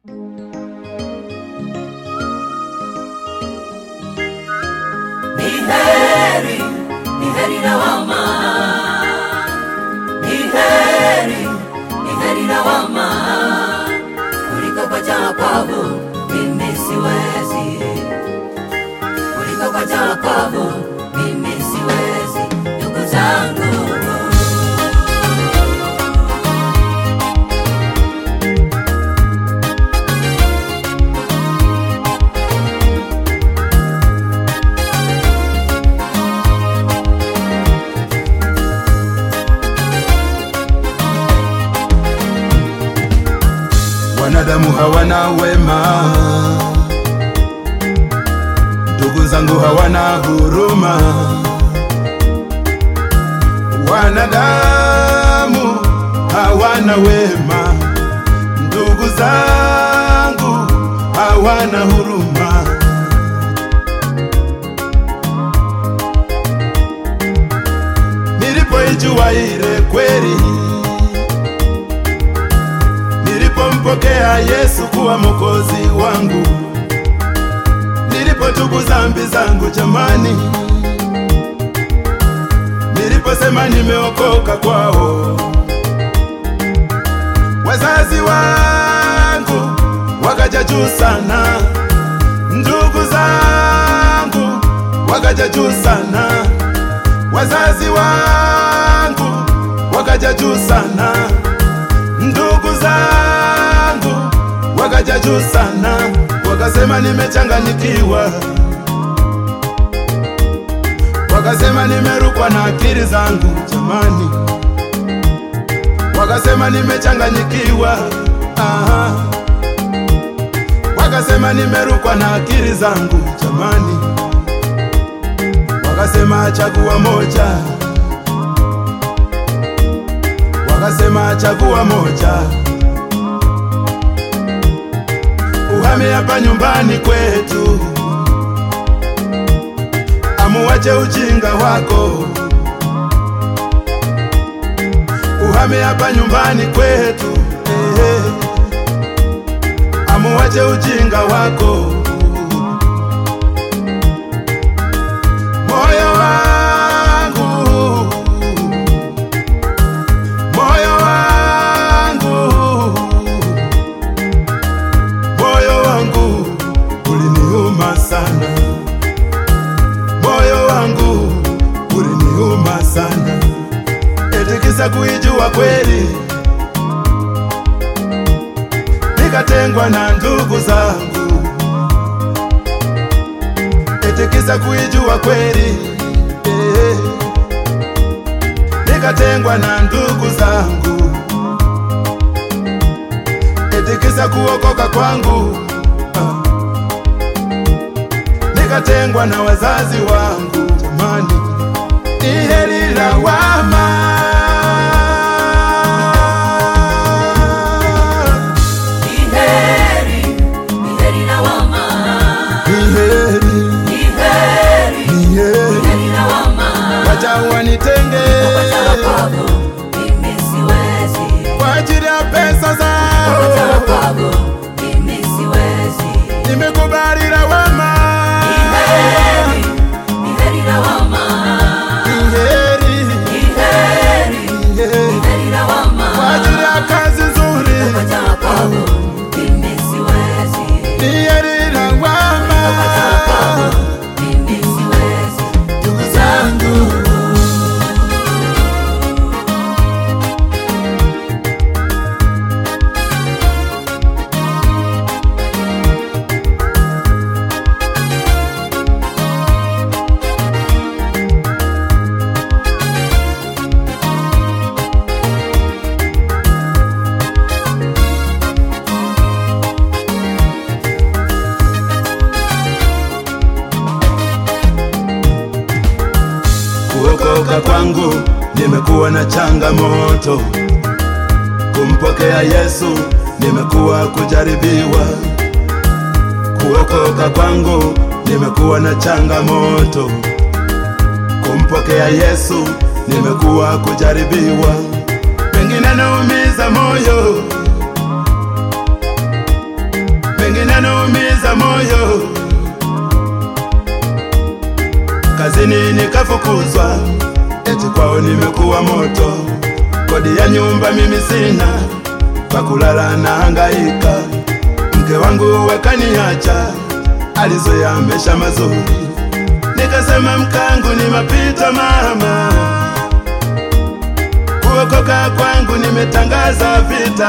Ni heri lawama, ni heri lawama kuliko kuacha wokovu. Mimi siwezi kuliko kuacha wokovu. Mimi siwezi, ndugu zangu. Wanadamu hawana wema, ndugu zangu hawana huruma. Wanadamu hawana wema, ndugu zangu hawana huruma. Nilipoijua ile kweli, nilipompokea Yesu kuwa mwokozi wangu, nilipotubu dhambi zangu jamani, niliposema nimeokoka kwao, wazazi wangu wakaja juu sana, ndugu zangu wakaja juu sana, wazazi wangu wakaja juu sana, ndugu zangu wakaja juu sana, wakasema nimechanganyikiwa, wakasema nimerukwa na akili zangu jamani, wakasema nimechanganyikiwa, wakasema nimerukwa na akili zangu jamani, wakasema chagua moja, wakasema chagua moja, uhame hapa nyumbani kwetu, amuache ujinga wako, uhame hapa nyumbani kwetu, amuache ujinga wako. Moyo wangu, moyo wangu, moyo wangu uliniuma sana, moyo wangu uliniuma sana, eti kisa kuijua kweli nikatengwa na ndugu zangu, eti kisa kuijua kweli nikatengwa na ndugu zangu, eti kisa kuokoka kwangu nikatengwa na wazazi wangu jamani, ni heri lawama. Wanitenge Mimi siwezi kwa ajili ya pesa zao, mimi siwezi, nimekubali lawama. Ni heri lawama, Ni heri lawama kwa ajili ya kazi nzuri, mimi siwezi, ni heri lawama. mimi siwezi, Ndugu zangu, kuokoka kwangu nimekuwa na changamoto, kumpokea Yesu nimekuwa kujaribiwa. Kuokoka kwangu nimekuwa na changamoto, kumpokea Yesu nimekuwa kujaribiwa. Pengine naumiza moyo, nikafukuzwa, eti kwao nimekuwa moto. Kodi ya nyumba mimi sina, pa kulala na hangaika. Mke wangu wakaniacha, alizoea maisha mazuri. Nikasema mkangu ni mapito mama, kuokoka kwangu nimetangaza vita.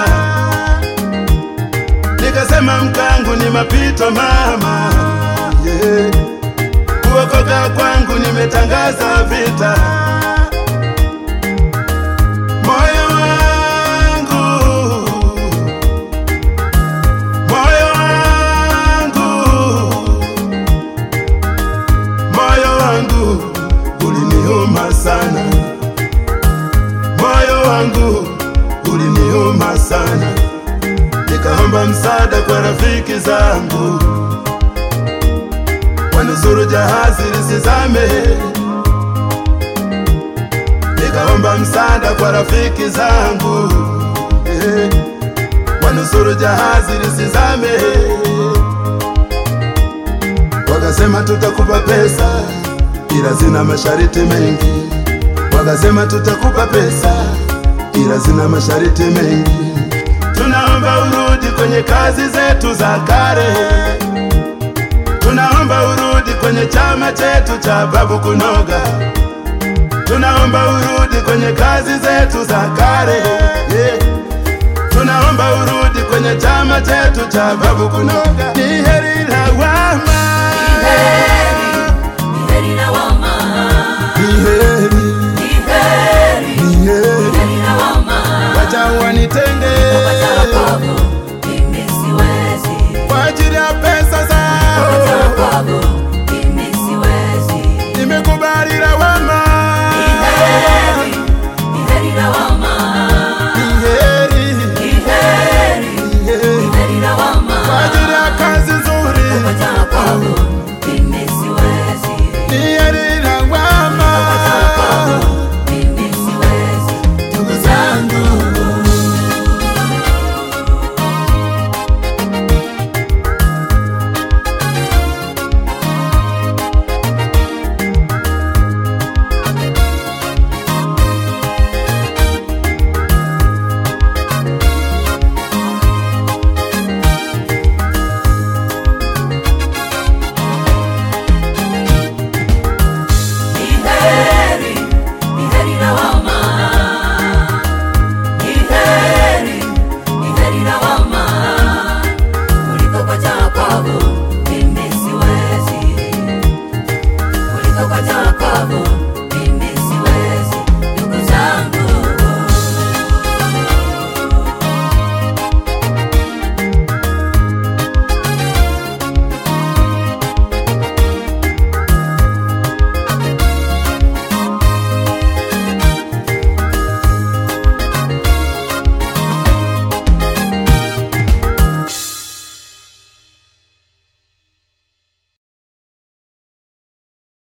Nikasema mkangu ni mapito mama, yeah. Kuokoka kwangu nimetangaza vita. Moyo wangu, moyo wangu, moyo wangu uliniuma sana. Moyo wangu uliniuma sana. Nikaomba msaada kwa rafiki zangu, wanusuru jahazi lisizame. Nikaomba msaada kwa rafiki zangu, wanusuru jahazi lisizame. Wakasema tutakupa pesa, ila zina masharti mengi. Wakasema tutakupa pesa, ila zina masharti mengi. Tunaomba urudi kwenye kazi zetu za kale. Tunaomba urudi kwenye chama chetu cha Babu Kunoga. Tunaomba urudi kwenye kazi zetu za kale, yeah. Tunaomba urudi kwenye chama chetu cha Babu Kunoga. Ni heri lawama, Ni heri lawama, ni heri, ni heri, ni heri. ni heri lawama. Wacha wanite